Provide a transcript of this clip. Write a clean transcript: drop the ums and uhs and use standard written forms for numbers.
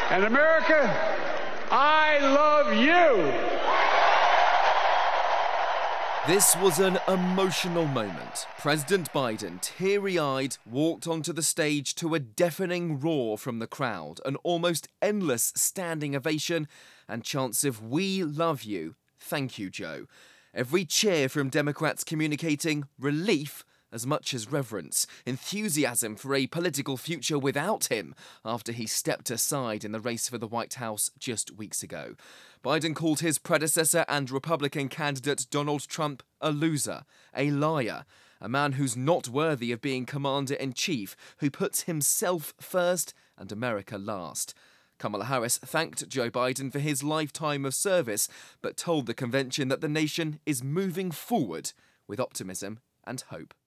And America, I love you. This was an emotional moment. President Biden, teary-eyed, walked onto the stage to a deafening roar from the crowd, an almost endless standing ovation, and chants of "We love you, thank you, Joe." Every cheer from Democrats communicating relief as much as reverence, enthusiasm for a political future without him after he stepped aside in the race for the White House just weeks ago. Biden called his predecessor and Republican candidate Donald Trump a loser, a liar, a man who's not worthy of being commander-in-chief, who puts himself first and America last. Kamala Harris thanked Joe Biden for his lifetime of service, but told the convention that the nation is moving forward with optimism and hope.